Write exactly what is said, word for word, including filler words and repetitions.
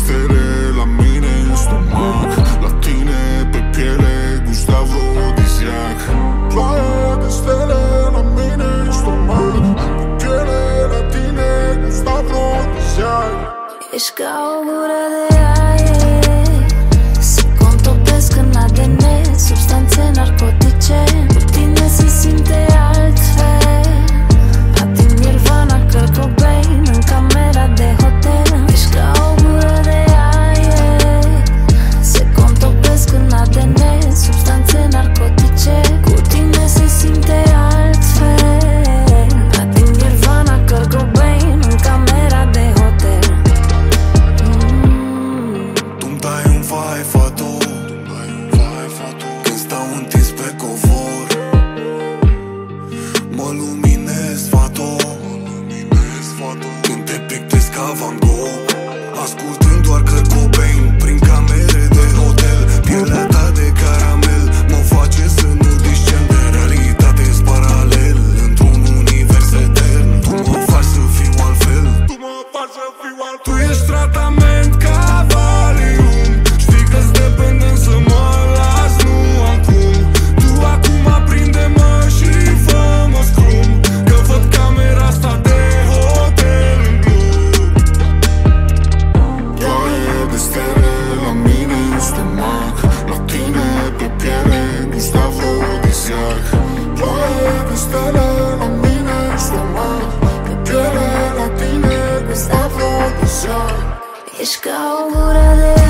stele la mine în stomac, la tine pe piele gust afrodisiac. Ploaie de stele la mine în stomac, pe piele la tine gust afrodisiac. Ești ca o gură de aer, se contopesc în A D N, substanțe narcotice. Cu tine se simte altfel, ating Nirvana, Kurt Cobain în camera de hotel. Ești ca o gură de aer, se contopesc în A D N, substanțe narcotice. Cu tine se simte altfel, ating Nirvana, Kurt Cobain în camera de hotel. Tu-mi dai un vibe, fatu, când stau întins pe covor. Mă luminez, fatu, când te pictezi ca Van Gogh, ascultând doar Kurt Cobain prin camere de hotel. Pielea ta de caramel mă face să nu discern de realitate-s paralel într-un univers etern. Tu mă faci să fiu altfel, tu mă faci să fiu altfel. Tu ești tratament ca Valium, știi că-s dependent să mă las, nu am cum. Tu acum aprinde-mă și fă-mă scrum, că văd camera asta de hotel în club. Ploaie de stele la mine în stomac, la tine pe piele gust afrodisiac. Ploaie de stele la mine în stomac, pe piele la tine gust afrodisiac. Ești ca o gură de